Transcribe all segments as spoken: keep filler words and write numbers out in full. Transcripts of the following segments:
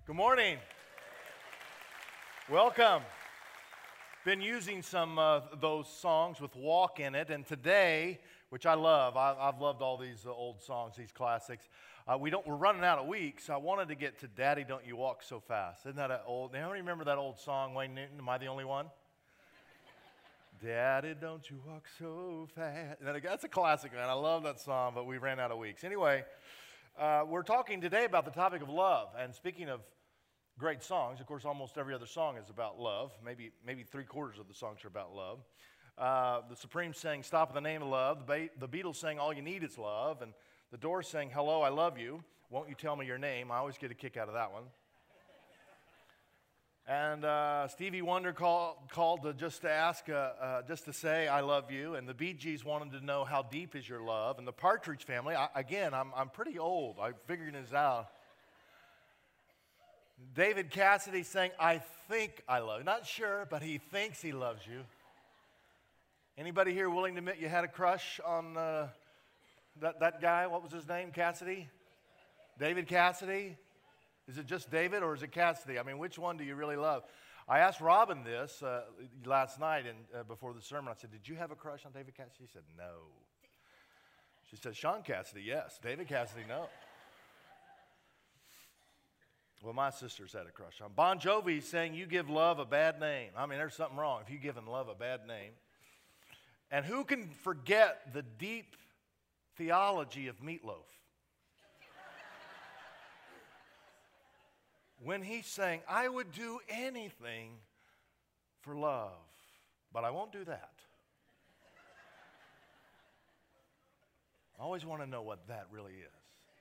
Good morning. Welcome. Been using some of uh, those songs with walk in it, and today, which I love, I, I've loved all these uh, old songs, these classics. Uh, we don't, we're running out of weeks, so I wanted to get to Daddy, Don't You Walk So Fast. Isn't that an old, how many remember that old song, Wayne Newton? Am I the only one? Daddy, don't you walk so fast. That's a classic, man. I love that song, but we ran out of weeks. Anyway, uh, we're talking today about the topic of love, and speaking of great songs. Of course, almost every other song is about love. Maybe maybe three quarters of the songs are about love. Uh, the Supremes sang Stop in the Name of Love. The, ba- the Beatles sang All You Need Is Love. And the Doors sang Hello, I Love You. Won't You Tell Me Your Name? I always get a kick out of that one. And uh, Stevie Wonder call, called to just to ask, uh, uh, just to say I love you. And the Bee Gees wanted to know how deep is your love. And the Partridge Family, I, again, I'm, I'm pretty old. I'm figuring this out. David Cassidy sang, I think I love you. Not sure, but he thinks he loves you. Anybody here willing to admit you had a crush on uh, that, that guy? What was his name, Cassidy? David Cassidy? Is it just David or is it Cassidy? I mean, which one do you really love? I asked Robin this uh, last night and uh, before the sermon. I said, did you have a crush on David Cassidy? She said, no. She said, Sean Cassidy, yes. David Cassidy, no. Well, my sisters had a crush on. Bon Jovi saying, you give love a bad name. I mean, there's something wrong if you give love a bad name. And who can forget the deep theology of Meatloaf? When he's saying, I would do anything for love, but I won't do that. I always want to know what that really is.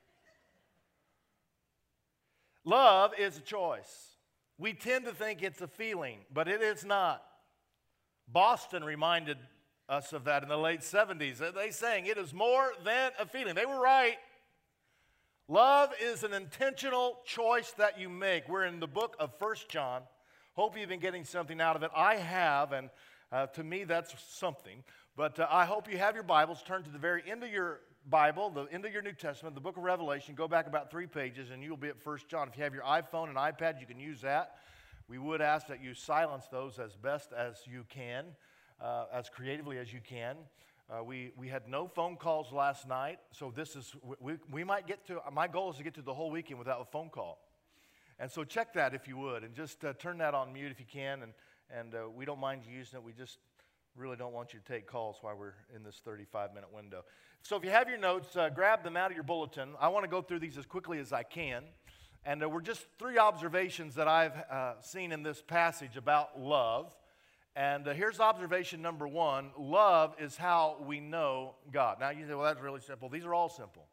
Love is a choice. We tend to think it's a feeling, but it is not. Boston reminded us of that in the late seventies. They sang, it is more than a feeling. They were right. Love is an intentional choice that you make. We're in the book of First John. Hope you've been getting something out of it. I have, and uh, to me that's something. But uh, I hope you have your Bibles. Turn to the very end of your Bible, the end of your New Testament, the book of Revelation. Go back about three pages and you'll be at First John. If you have your iPhone and iPad, you can use that. We would ask that you silence those as best as you can, uh, as creatively as you can. Uh, we, we had no phone calls last night, so this is, we, we might get to, my goal is to get to the whole weekend without a phone call. And so check that if you would, and just uh, turn that on mute if you can, and, and uh, we don't mind you using it. We just really don't want you to take calls while we're in this thirty-five minute window. So if you have your notes, uh, grab them out of your bulletin. I want to go through these as quickly as I can. And uh, we're just three observations that I've uh, seen in this passage about love. And uh, here's observation number one. Love is how we know God. Now you say, well, that's really simple. These are all simple.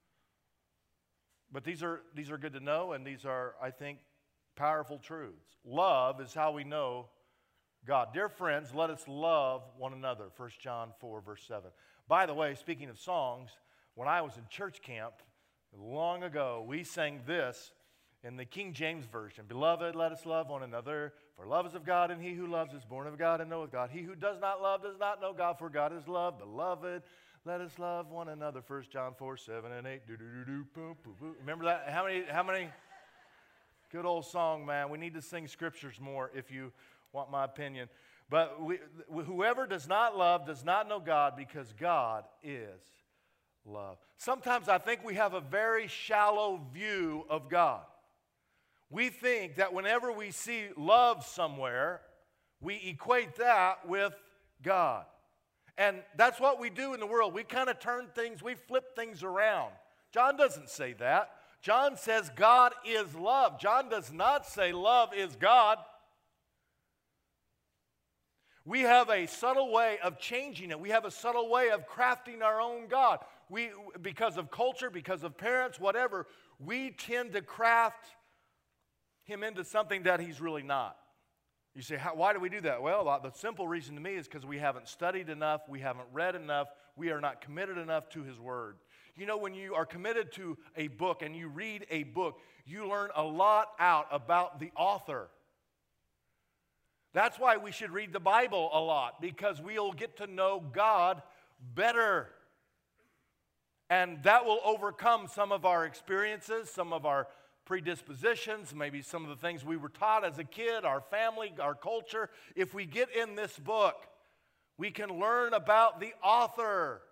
But these are, these are good to know, and these are, I think, powerful truths. Love is how we know God. Dear friends, let us love one another. First John four, verse seven. By the way, speaking of songs, when I was in church camp long ago, we sang this in the King James Version. Beloved, let us love one another, for love is of God, and he who loves is born of God and knoweth God. He who does not love does not know God, for God is love. Beloved, let us love one another. First John four, seven and eight. Do, do, do, do, boom, boom, boom. Remember that? How many, how many? Good old song, man. We need to sing scriptures more if you want my opinion. But we, whoever does not love does not know God, because God is love. Sometimes I think we have a very shallow view of God. We think that whenever we see love somewhere, we equate that with God. And that's what we do in the world. We kind of turn things, we flip things around. John doesn't say that. John says God is love. John does not say love is God. We have a subtle way of changing it. We have a subtle way of crafting our own God. We, because of culture, because of parents, whatever, we tend to craft him into something that he's really not. You say, how, why do we do that? Well, the simple reason to me is because we haven't studied enough, we haven't read enough, we are not committed enough to his word. You know, when you are committed to a book and you read a book, you learn a lot out about the author. That's why we should read the Bible a lot, because we'll get to know God better. And that will overcome some of our experiences, some of our predispositions, maybe some of the things we were taught as a kid, our family, our culture. If we get in this book, we can learn about the author.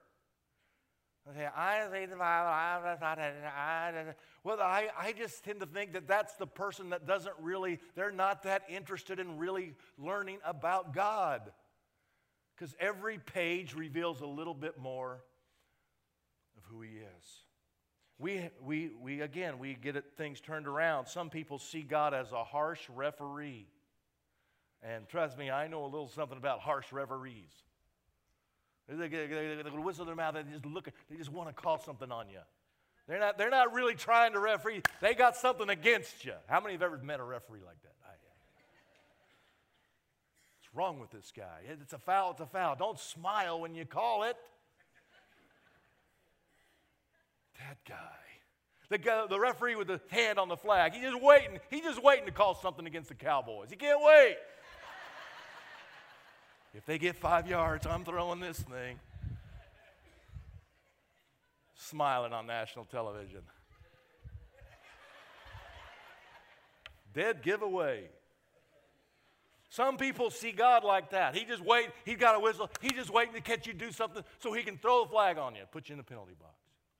I read the Bible, I thought, I, well, I, I just tend to think that that's the person that doesn't really, they're not that interested in really learning about God. Because every page reveals a little bit more of who He is. We, we, we again, we get it, things turned around. Some people see God as a harsh referee. And trust me, I know a little something about harsh referees. They, they, they, they whistle their mouth and they just look. They just want to call something on you. They're not. They're not really trying to referee. They got something against you. How many have ever met a referee like that? I, what's wrong with this guy? It's a foul. It's a foul. Don't smile when you call it. That guy. The guy, the referee with the hand on the flag. He's just waiting. He's just waiting to call something against the Cowboys. He can't wait. If they get five yards, I'm throwing this thing. Smiling on national television. Dead giveaway. Some people see God like that. He just wait. He's got a whistle. He's just waiting to catch you do something so he can throw the flag on you, put you in the penalty box.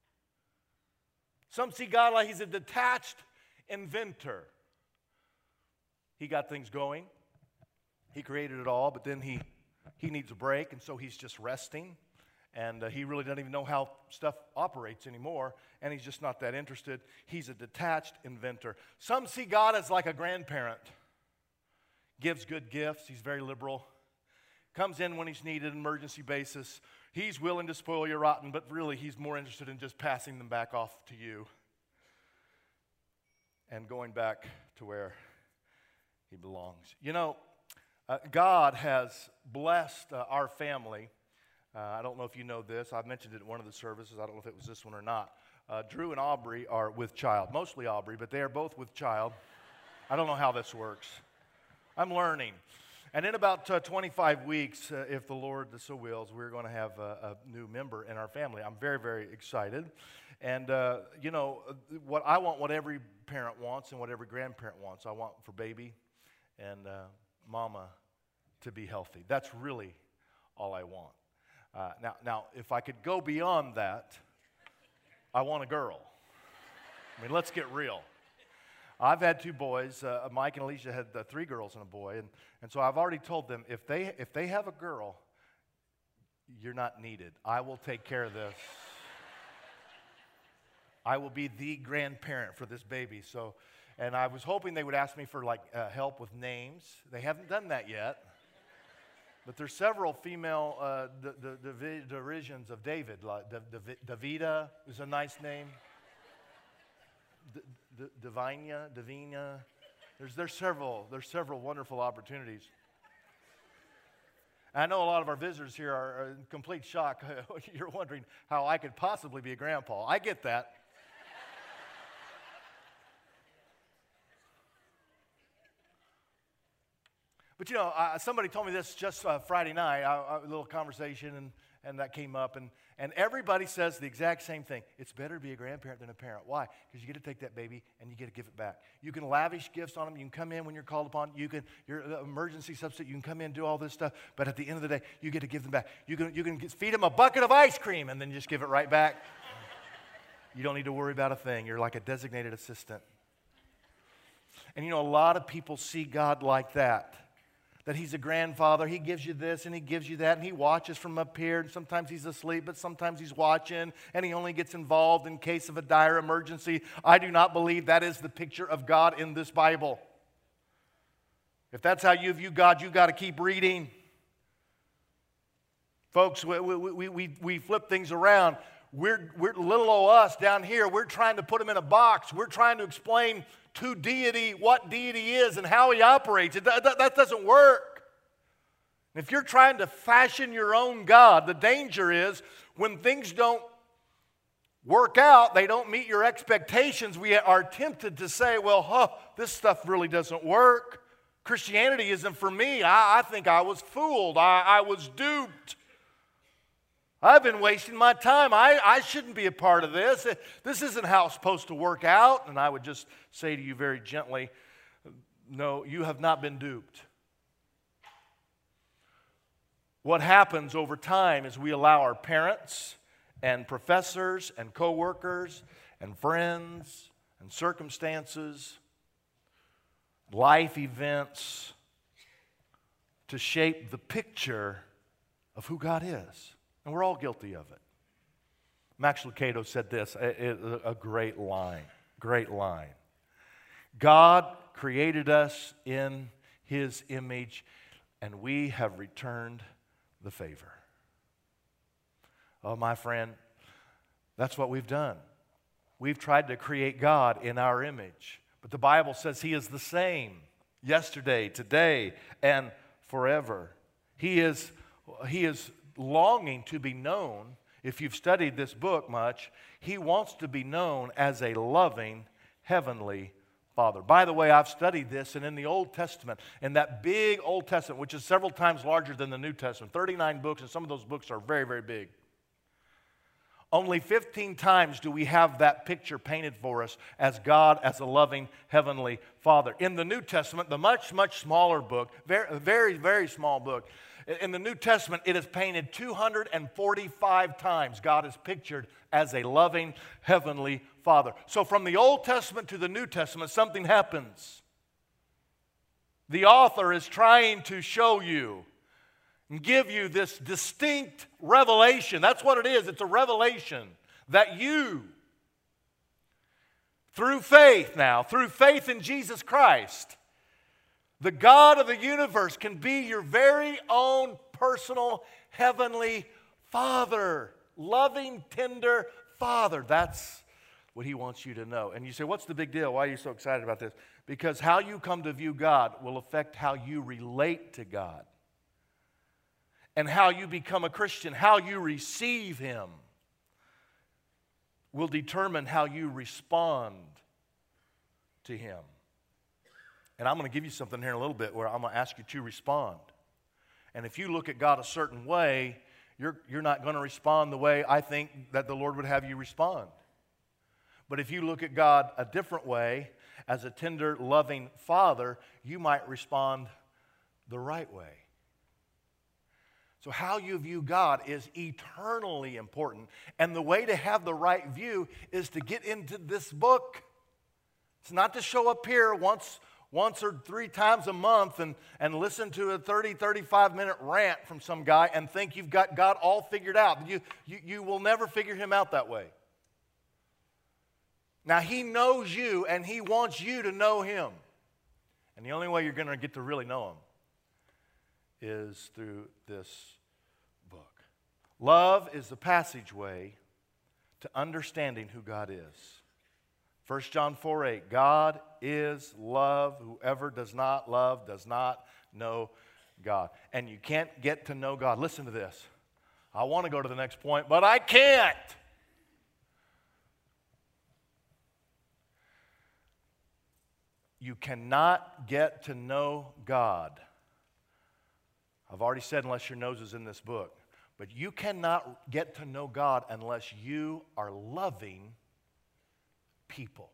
Some see God like He's a detached inventor. He got things going. He created it all, but then he He needs a break, and so He's just resting, and uh, He really doesn't even know how stuff operates anymore, and He's just not that interested. He's a detached inventor. Some see God as like a grandparent. Gives good gifts. He's very liberal. Comes in when He's needed, emergency basis. He's willing to spoil you rotten, but really He's more interested in just passing them back off to you and going back to where He belongs. You know, Uh, God has blessed uh, our family. Uh, I don't know if you know this. I mentioned it in one of the services. I don't know if it was this one or not. Uh, Drew and Aubrey are with child. Mostly Aubrey, but they are both with child. I don't know how this works. I'm learning. And in about uh, twenty-five weeks, uh, if the Lord so wills, we're going to have a, a new member in our family. I'm very, very excited. And, uh, you know, what I want what every parent wants and what every grandparent wants. I want for baby and uh, mama to be healthy. That's really all I want. Uh, now, now, if I could go beyond that, I want a girl. I mean, let's get real. I've had two boys. Uh, Mike and Alicia had uh, three girls and a boy, and, and so I've already told them, if they if they have a girl, you're not needed. I will take care of this. I will be the grandparent for this baby. So, and I was hoping they would ask me for like uh, help with names. They haven't done that yet. But there's several female uh, d- d- d- derisions of David. Like D- D- Davida is a nice name. D- D- Divina, Divina. There's there's several there's several wonderful opportunities. I know a lot of our visitors here are in complete shock. You're wondering how I could possibly be a grandpa. I get that. But, you know, uh, somebody told me this just uh, Friday night, uh, a little conversation, and, and that came up. And, and everybody says the exact same thing. It's better to be a grandparent than a parent. Why? Because you get to take that baby and you get to give it back. You can lavish gifts on them. You can come in when you're called upon. You can, you're an emergency substitute. You can come in and do all this stuff. But at the end of the day, you get to give them back. You can, you can get, feed them a bucket of ice cream and then just give it right back. You don't need to worry about a thing. You're like a designated assistant. And, you know, a lot of people see God like that. That He's a grandfather. He gives you this and He gives you that, and He watches from up here, and sometimes He's asleep, but sometimes He's watching, and He only gets involved in case of a dire emergency. I do not believe that is the picture of God in this Bible. If that's how you view God, you've got to keep reading. Folks, we, we, we, we flip things around. We're, we're little old us down here. We're trying to put Him in a box. We're trying to explain to deity what deity is and how He operates. It, that, that doesn't work. If you're trying to fashion your own God, the danger is when things don't work out, they don't meet your expectations, we are tempted to say, well, huh, this stuff really doesn't work. Christianity isn't for me. I, I think I was fooled. I, I was duped. I've been wasting my time. I, I shouldn't be a part of this. This isn't how it's supposed to work out. And I would just say to you very gently, no, you have not been duped. What happens over time is we allow our parents and professors and coworkers and friends and circumstances, life events to shape the picture of who God is. And we're all guilty of it. Max Lucado said this, a, a great line, great line. God created us in His image, and we have returned the favor. Oh, my friend, that's what we've done. We've tried to create God in our image, but the Bible says He is the same yesterday, today, and forever. He is, he is longing to be known. If you've studied this book much, He wants to be known as a loving, heavenly Father. By the way, I've studied this, and in the Old Testament, in that big Old Testament, which is several times larger than the New Testament, thirty-nine books, and some of those books are very, very big. Only fifteen times do we have that picture painted for us as God as a loving heavenly Father. In the New Testament, the much, much smaller book, very, very, very small book, in the New Testament, it is painted two hundred forty-five times. God is pictured as a loving heavenly Father. So from the Old Testament to the New Testament, something happens. The author is trying to show you and give you this distinct revelation. That's what it is. It's a revelation that you, through faith now, through faith in Jesus Christ, the God of the universe can be your very own personal heavenly Father. Loving, tender Father. That's what He wants you to know. And you say, what's the big deal? Why are you so excited about this? Because how you come to view God will affect how you relate to God. And how you become a Christian, how you receive Him, will determine how you respond to Him. And I'm going to give you something here in a little bit where I'm going to ask you to respond. And if you look at God a certain way, you're, you're not going to respond the way I think that the Lord would have you respond. But if you look at God a different way, as a tender, loving Father, you might respond the right way. So how you view God is eternally important. And the way to have the right view is to get into this book. It's not to show up here once, once or three times a month and, and listen to a thirty, thirty-five minute rant from some guy and think you've got God all figured out. You, you, you will never figure Him out that way. Now, He knows you and He wants you to know Him. And the only way you're going to get to really know Him is through this book. Love is the passageway to understanding who God is. First John four eight, God is love. Whoever does not love does not know God. And you can't get to know God. Listen to this. I want to go to the next point, but I can't. You cannot get to know God. I've already said unless your nose is in this book. But you cannot get to know God unless you are loving people.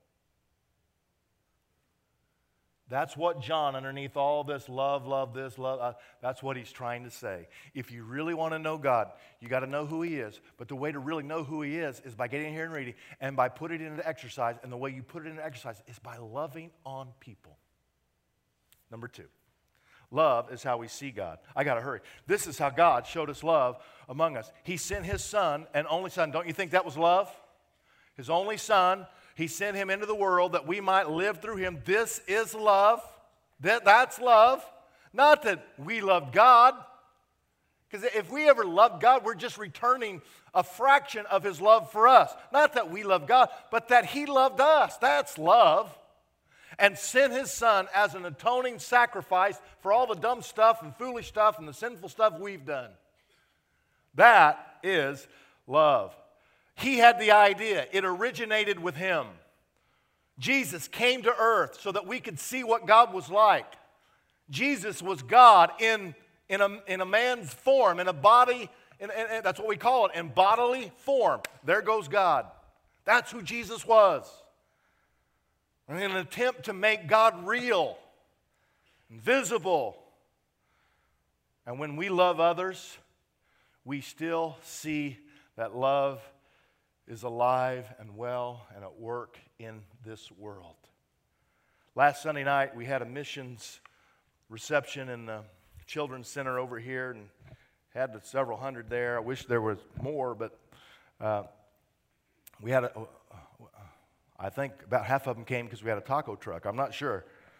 That's what John, underneath all this, love, love this, love, uh, that's what he's trying to say. If you really want to know God, you got to know who He is. But the way to really know who He is is by getting here and reading and by putting it into exercise. And the way you put it into exercise is by loving on people. Number two, love is how we see God. I got to hurry. This is how God showed us love among us. He sent His Son and only Son. Don't you think that was love? His only Son. He sent Him into the world that we might live through Him. This is love. That, that's love. Not that we love God. Because if we ever loved God, we're just returning a fraction of His love for us. Not that we love God, but that He loved us. That's love. And sent His Son as an atoning sacrifice for all the dumb stuff and foolish stuff and the sinful stuff we've done. That is love. He had the idea. It originated with Him. Jesus came to earth so that we could see what God was like. Jesus was God in, in, a, in a man's form, in a body, and, and, and that's what we call it, in bodily form. There goes God. That's who Jesus was. In an attempt to make God real and visible. And when we love others, we still see that love is alive and well and at work in this world. Last Sunday night, we had a missions reception in the Children's Center over here and had several hundred there. I wish there was more, but uh, we had, a, I think about half of them came because we had a taco truck. I'm not sure.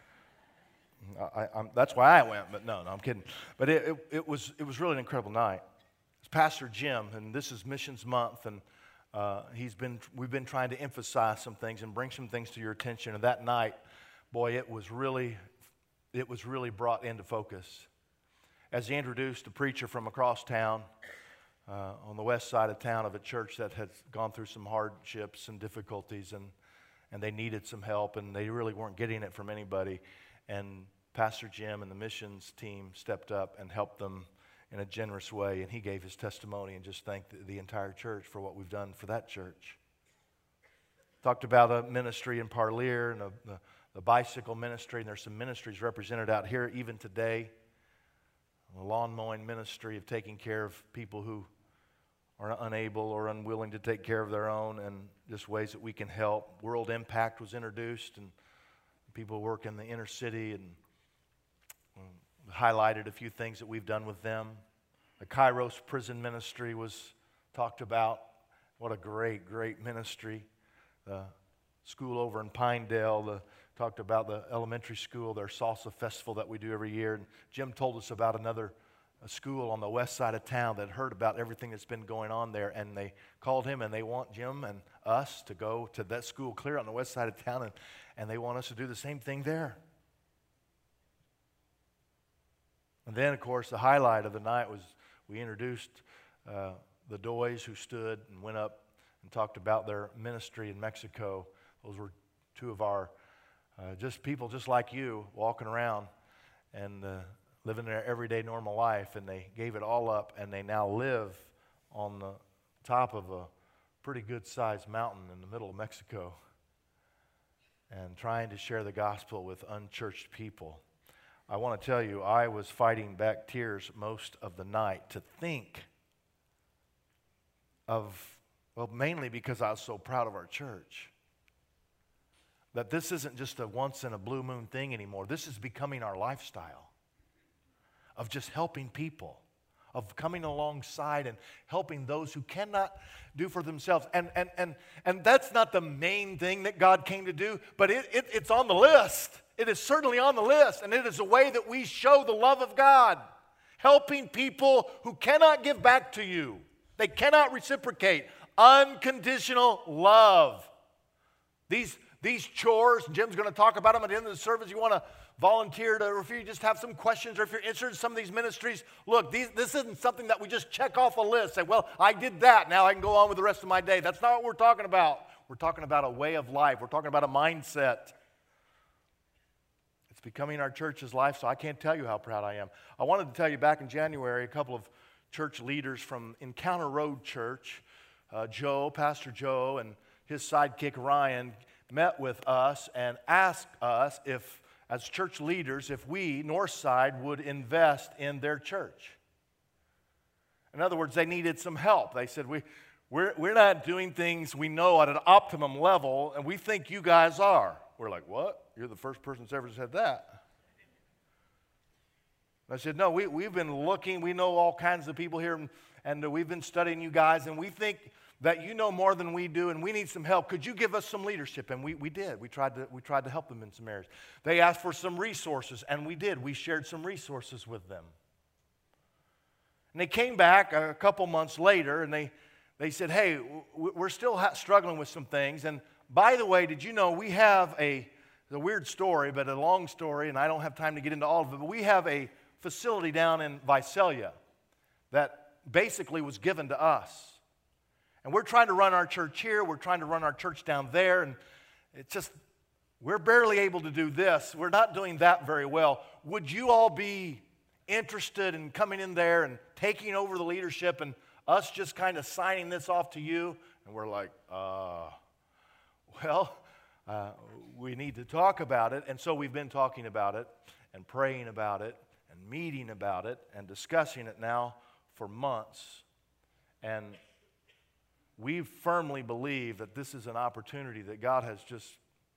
I, I'm, that's why I went, but no, no, I'm kidding. But it, it, it was it was really an incredible night. It's Pastor Jim, and this is Missions Month, and uh, he's been we've been trying to emphasize some things and bring some things to your attention. And that night, boy, it was really it was really brought into focus as he introduced a preacher from across town uh, on the west side of town of a church that had gone through some hardships and difficulties, and and they needed some help, and they really weren't getting it from anybody. And Pastor Jim and the missions team stepped up and helped them in a generous way, and he gave his testimony and just thanked the, the entire church for what we've done for that church. Talked about a ministry in Parlier and a, the, the bicycle ministry, and there's some ministries represented out here even today. The lawn mowing ministry of taking care of people who are unable or unwilling to take care of their own, and just ways that we can help. World Impact was introduced, and people work in the inner city, and um, highlighted a few things that we've done with them. The Kairos prison ministry was talked about. What a great, great ministry. The school over in Pinedale, the, talked about the elementary school, their salsa festival that we do every year. And Jim told us about another a school on the west side of town that heard about everything that's been going on there, and they called him, and they want Jim and us to go to that school clear on the west side of town, and, and they want us to do the same thing there. And then, of course, the highlight of the night was we introduced uh, the Doys, who stood and went up and talked about their ministry in Mexico. Those were two of our uh, just people just like you walking around and uh, living their everyday normal life, and they gave it all up, and they now live on the top of a pretty good-sized mountain in the middle of Mexico and trying to share the gospel with unchurched people. I want to tell you, I was fighting back tears most of the night to think of, well, mainly because I was so proud of our church, that this isn't just a once-in-a-blue-moon thing anymore. This is becoming our lifestyle of just helping people, of coming alongside and helping those who cannot do for themselves. And and and and that's not the main thing that God came to do, but it, it, it's on the list. It is certainly on the list, and it is a way that we show the love of God, helping people who cannot give back to you. They cannot reciprocate. Unconditional love. These, these chores, Jim's going to talk about them at the end of the service. You want to volunteer to, or if you just have some questions, or if you're interested in some of these ministries, look, these, this isn't something that we just check off a list. Say, well, I did that. Now I can go on with the rest of my day. That's not what we're talking about. We're talking about a way of life. We're talking about a mindset. It's becoming our church's life, so I can't tell you how proud I am. I wanted to tell you back in January, a couple of church leaders from Encounter Road Church, uh, Joe, Pastor Joe, and his sidekick Ryan met with us and asked us if, as church leaders, if we, Northside, would invest in their church. In other words, they needed some help. They said, we, we're, we're not doing things we know at an optimum level, and we think you guys are. We're like, what? You're the first person that's ever said that. I said, no, we, we've been looking. We know all kinds of people here, and, and we've been studying you guys, and we think that you know more than we do, and we need some help. Could you give us some leadership? And we, we did. We tried to, we tried to help them in some areas. They asked for some resources, and we did. We shared some resources with them. And they came back a couple months later, and they, they said, hey, we're still ha- struggling with some things. And by the way, did you know we have a, a weird story, but a long story, and I don't have time to get into all of it, but we have a facility down in Visalia that basically was given to us. And we're trying to run our church here. We're trying to run our church down there. And it's just, we're barely able to do this. We're not doing that very well. Would you all be interested in coming in there and taking over the leadership and us just kind of signing this off to you? And we're like, uh, well, uh, we need to talk about it. And so we've been talking about it and praying about it and meeting about it and discussing it now for months. And we firmly believe that this is an opportunity that God has just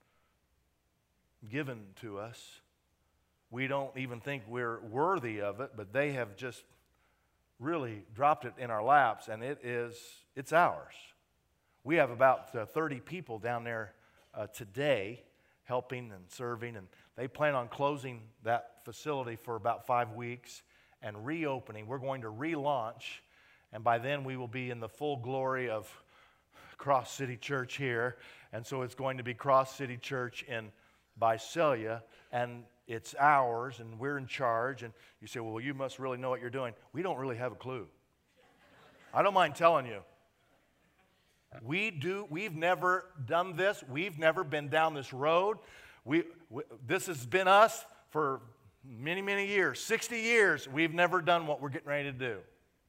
given to us. We don't even think we're worthy of it, but they have just really dropped it in our laps, and it is, it's ours. We have about uh, thirty people down there uh, today helping and serving, and they plan on closing that facility for about five weeks and reopening. We're going to relaunch, and by then we will be in the full glory of Cross City Church here, and so it's going to be Cross City Church in Visalia, and it's ours, and we're in charge. And you say, well, you must really know what you're doing. We don't really have a clue. I don't mind telling you. We do, we've never done this. We've never been down this road. We, we, this has been us for many, many years. sixty years, we've never done what we're getting ready to do.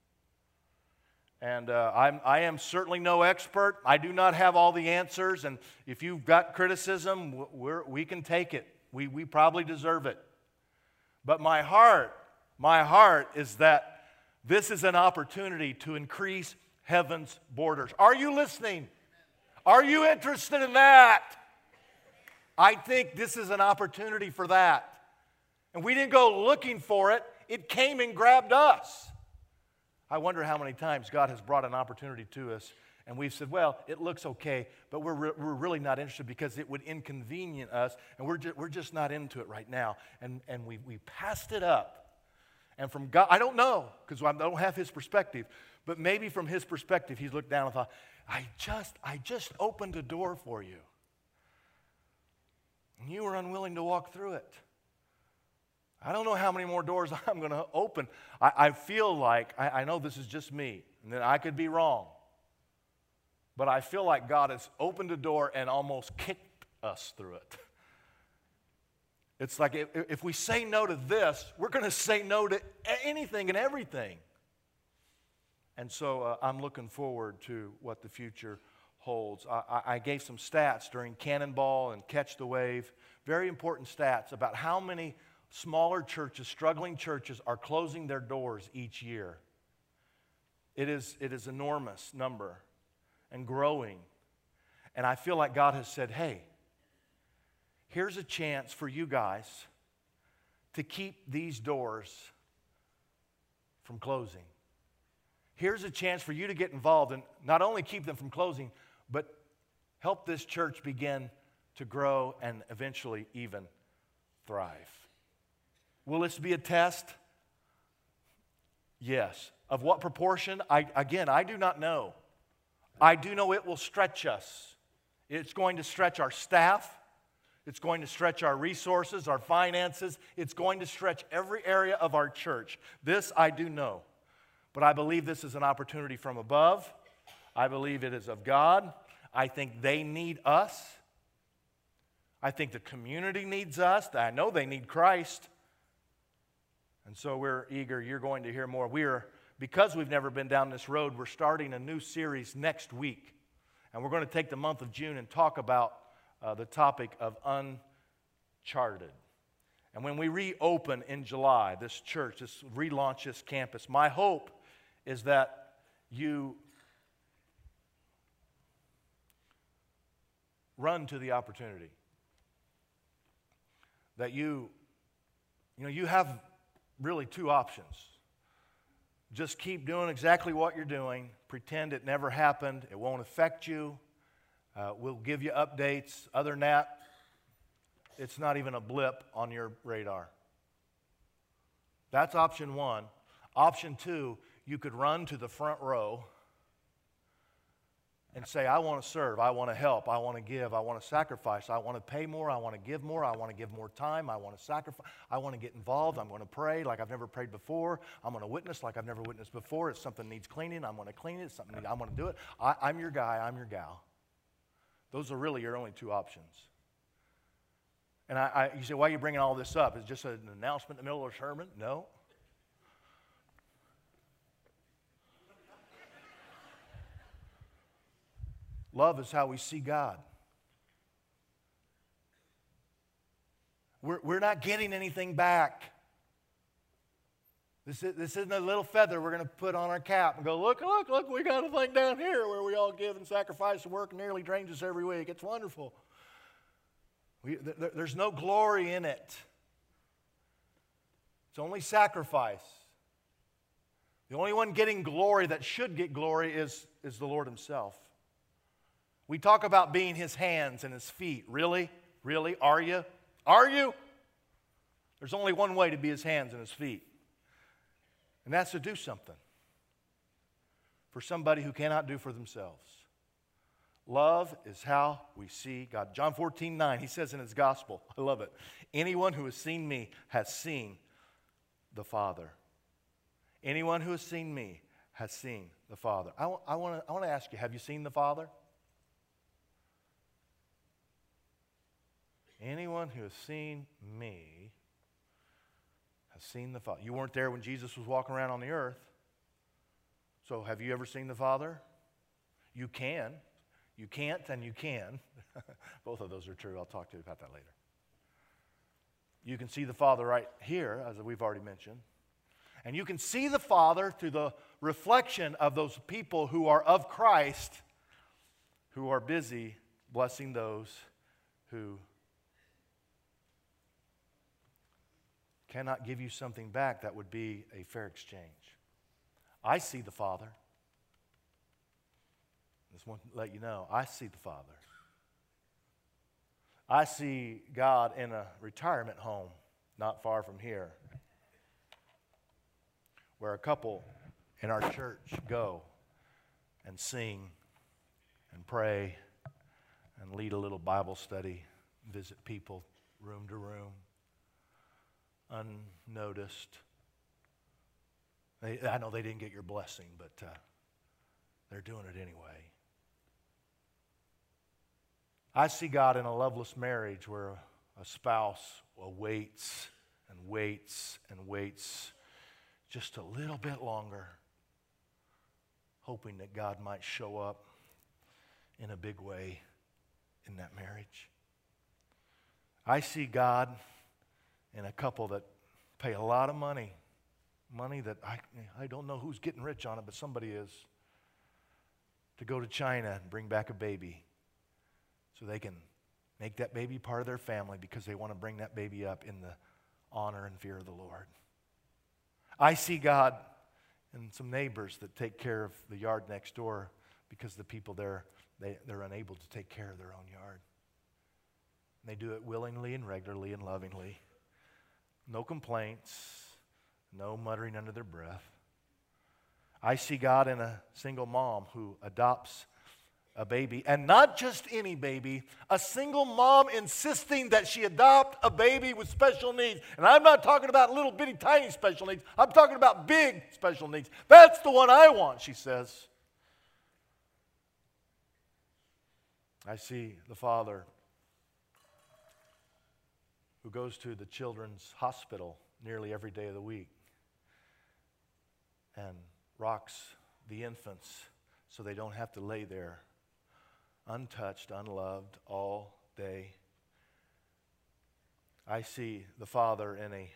And uh, I'm, I am certainly no expert. I do not have all the answers. And if you've got criticism, we're, we can take it. We, we probably deserve it. But my heart, my heart is that this is an opportunity to increase heaven's borders. Are you listening? Are you interested in that? I think this is an opportunity for that. And we didn't go looking for it. It came and grabbed us. I wonder how many times God has brought an opportunity to us and we've said, well, it looks okay, but we're, re- we're really not interested because it would inconvenience us, and we're, ju- we're just not into it right now. And, and we, we passed it up. And from God, I don't know, because I don't have His perspective, but maybe from His perspective, He's looked down and thought, I just, I just opened a door for you. And you were unwilling to walk through it. I don't know how many more doors I'm going to open. I, I feel like, I, I know this is just me, and that I could be wrong. But I feel like God has opened a door and almost kicked us through it. It's like if, if we say no to this, we're going to say no to anything and everything. And so uh, I'm looking forward to what the future holds. I, I, I gave some stats during Cannonball and Catch the Wave, very important stats about how many smaller churches, struggling churches, are closing their doors each year. It is, it is an enormous number and growing. And I feel like God has said, hey, here's a chance for you guys to keep these doors from closing. Here's a chance for you to get involved and not only keep them from closing, but help this church begin to grow and eventually even thrive. Will this be a test? Yes. Of what proportion? I, again, I do not know. I do know it will stretch us. It's going to stretch our staff. It's going to stretch our resources, our finances. It's going to stretch every area of our church. This I do know. But I believe this is an opportunity from above. I believe it is of God. I think they need us. I think the community needs us. I know they need Christ. And so we're eager. You're going to hear more. We are, because we've never been down this road, we're starting a new series next week. And we're going to take the month of June and talk about uh, the topic of uncharted. And when we reopen in July, this church, this relaunch this campus, my hope is that you run to the opportunity. That you, you know, you have really two options. Just keep doing exactly what you're doing. Pretend it never happened. It won't affect you. Uh, we'll give you updates. Other than that, it's not even a blip on your radar. That's option one. Option two, you could run to the front row and say, I want to serve, I want to help, I want to give, I want to sacrifice, I want to pay more, I want to give more, I want to give more time, I want to sacrifice, I want to get involved, I'm going to pray like I've never prayed before, I'm going to witness like I've never witnessed before. If something needs cleaning, I'm going to clean it. If something needs, I'm going to do it. I, I'm your guy, I'm your gal. Those are really your only two options. And I, I, you say, why are you bringing all this up? Is it just an announcement in the middle of a sermon? No. Love is how we see God. We're, we're not getting anything back. This, is, this isn't a little feather we're going to put on our cap and go, look, look, look, we got a thing down here where we all give and sacrifice and work and nearly drains us every week. It's wonderful. We, there, there's no glory in it. It's only sacrifice. The only one getting glory that should get glory is, is the Lord himself. We talk about being his hands and his feet. Really? Really? Are you? Are you? There's only one way to be his hands and his feet. And that's to do something for somebody who cannot do for themselves. Love is how we see God. John fourteen nine, he says in his gospel, I love it, anyone who has seen me has seen the Father. Anyone who has seen me has seen the Father. I, I want to I want to ask you, have you seen the Father? Anyone who has seen me has seen the Father. You weren't there when Jesus was walking around on the earth. So have you ever seen the Father? You can. You can't and you can. Both of those are true. I'll talk to you about that later. You can see the Father right here, as we've already mentioned. And you can see the Father through the reflection of those people who are of Christ, who are busy blessing those who cannot give you something back that would be a fair exchange. I see the Father. Just want to let you know, I see the Father. I see God in a retirement home not far from here, where a couple in our church go and sing and pray and lead a little Bible study, visit people room to room, unnoticed. They, I know they didn't get your blessing, but uh, they're doing it anyway. I see God in a loveless marriage where a spouse waits and waits and waits just a little bit longer, hoping that God might show up in a big way in that marriage. I see God in a couple that pay a lot of money, money that I, I don't know who's getting rich on it, but somebody is, to go to China and bring back a baby so they can make that baby part of their family because they want to bring that baby up in the honor and fear of the Lord. I see God in some neighbors that take care of the yard next door because the people there, they, they're unable to take care of their own yard. And they do it willingly and regularly and lovingly. No complaints, no muttering under their breath. I see God in a single mom who adopts a baby, and not just any baby, a single mom insisting that she adopt a baby with special needs. And I'm not talking about little bitty tiny special needs. I'm talking about big special needs. That's the one I want, she says. I see the father who goes to the children's hospital nearly every day of the week and rocks the infants so they don't have to lay there untouched, unloved all day. I see the father in a,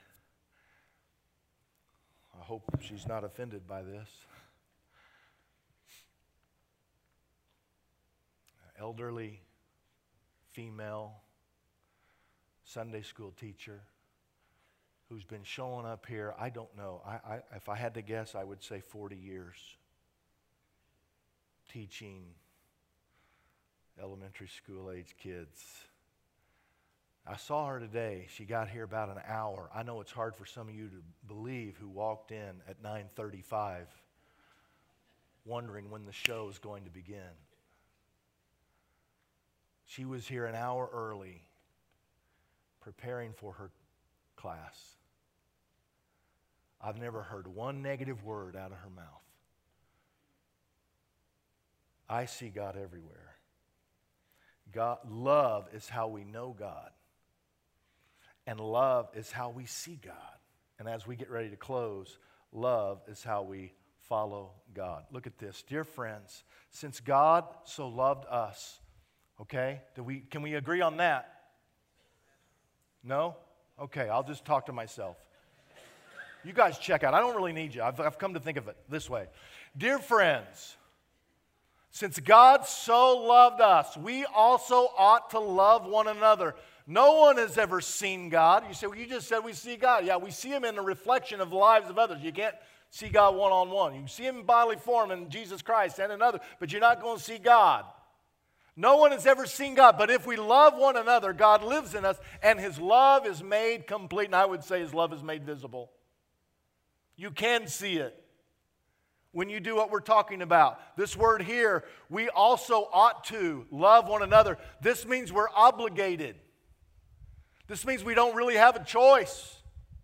I hope she's not offended by this, elderly female Sunday school teacher who's been showing up here, I don't know, I, I, if I had to guess, I would say forty years, teaching elementary school age kids. I saw her today. She got here about an hour. I know it's hard for some of you to believe who walked in at nine thirty-five wondering when the show is going to begin. She was here an hour early preparing for her class. I've never heard one negative word out of her mouth. I see God everywhere. God, love is how we know God. And love is how we see God. And as we get ready to close, love is how we follow God. Look at this. Dear friends, since God so loved us, okay, do we, can we agree on that? No? Okay, I'll just talk to myself. You guys check out. I don't really need you. I've, I've come to think of it this way. Dear friends, since God so loved us, we also ought to love one another. No one has ever seen God. You say, well, you just said we see God. Yeah, we see him in the reflection of the lives of others. You can't see God one-on-one. You can see him in bodily form in Jesus Christ and in others, but you're not going to see God. No one has ever seen God, but if we love one another, God lives in us, and his love is made complete. And I would say his love is made visible. You can see it when you do what we're talking about. This word here, we also ought to love one another. This means we're obligated. This means we don't really have a choice.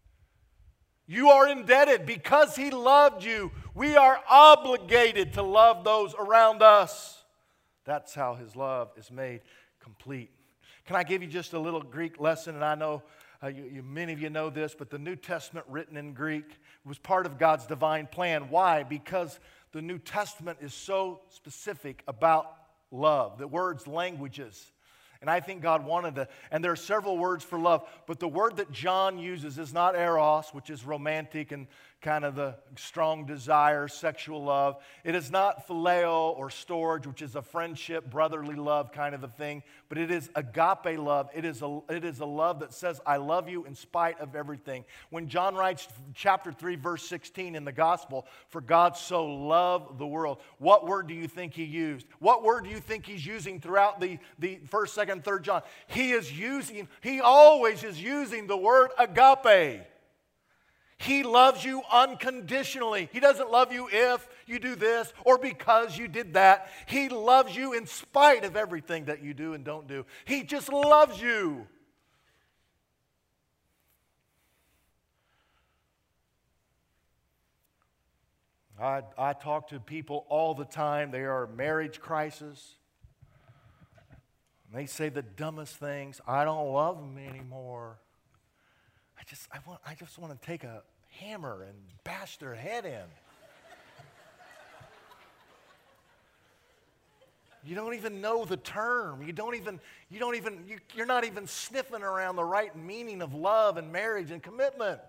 You are indebted. Because he loved you, we are obligated to love those around us. That's how his love is made complete. Can I give you just a little Greek lesson? And I know uh, you, you, many of you know this, but the New Testament written in Greek was part of God's divine plan. Why? Because the New Testament is so specific about love, the words, languages. And I think God wanted to, and there are several words for love, but the word that John uses is not eros, which is romantic and kind of the strong desire, sexual love. It is not phileo or storge, which is a friendship, brotherly love kind of a thing, but it is agape love. It is a, it is a love that says, I love you in spite of everything. When John writes chapter three, verse sixteen in the gospel, for God so loved the world, what word do you think he used? What word do you think he's using throughout the, the first, second, third John? He is using, he always is using the word agape. He loves you unconditionally. He doesn't love you if you do this or because you did that. He loves you in spite of everything that you do and don't do. He just loves you. I, I talk to people all the time. They are marriage crisis. And they say the dumbest things. I don't love him anymore. I just, I want, I just want to take a hammer and bash their head in. You don't even know the term. You don't even, you don't even, you, you're not even sniffing around the right meaning of love and marriage and commitment.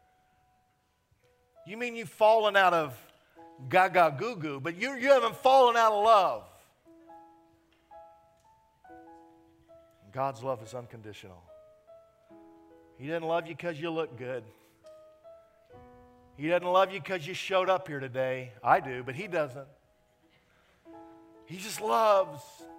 You mean you've fallen out of gaga goo goo, but you, you haven't fallen out of love. God's love is unconditional. He doesn't love you because you look good. He doesn't love you because you showed up here today. I do, but he doesn't. He just loves.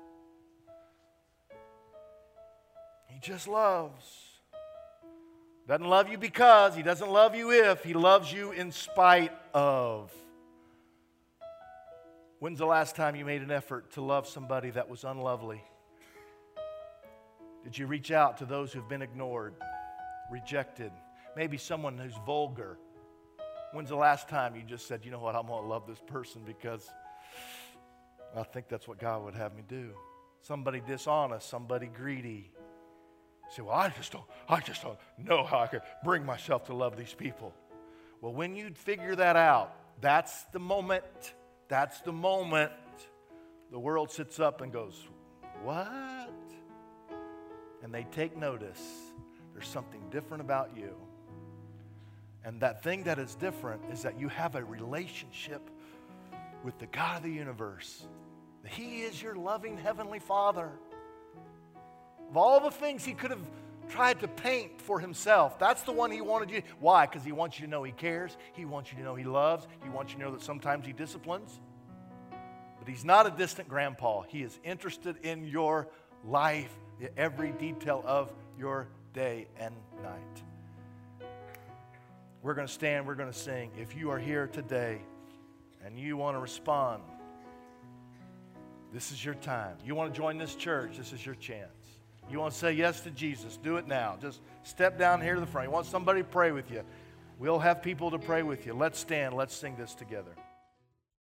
He just loves. Doesn't love you because, he doesn't love you if, he loves you in spite of. When's the last time you made an effort to love somebody that was unlovely? Did you reach out to those who've been ignored, rejected, maybe someone who's vulgar? When's the last time you just said, you know what, I'm going to love this person because I think that's what God would have me do? Somebody dishonest, somebody greedy. You say, well, I just don't, I just don't know how I could bring myself to love these people. Well, when you figure that out, that's the moment, that's the moment the world sits up and goes, what? And they take notice. There's something different about you. And that thing that is different is that you have a relationship with the God of the universe. He is your loving Heavenly Father. Of all the things he could have tried to paint for himself, that's the one he wanted you. Why? Because he wants you to know he cares. He wants you to know he loves. He wants you to know that sometimes he disciplines. But he's not a distant grandpa. He is interested in your life, every detail of your day and night. We're going to stand, we're going to sing. If you are here today and you want to respond, this is your time. You want to join this church, this is your chance. You want to say yes to Jesus, do it now. Just step down here to the front. You want somebody to pray with you, we'll have people to pray with you. Let's stand, let's sing this together.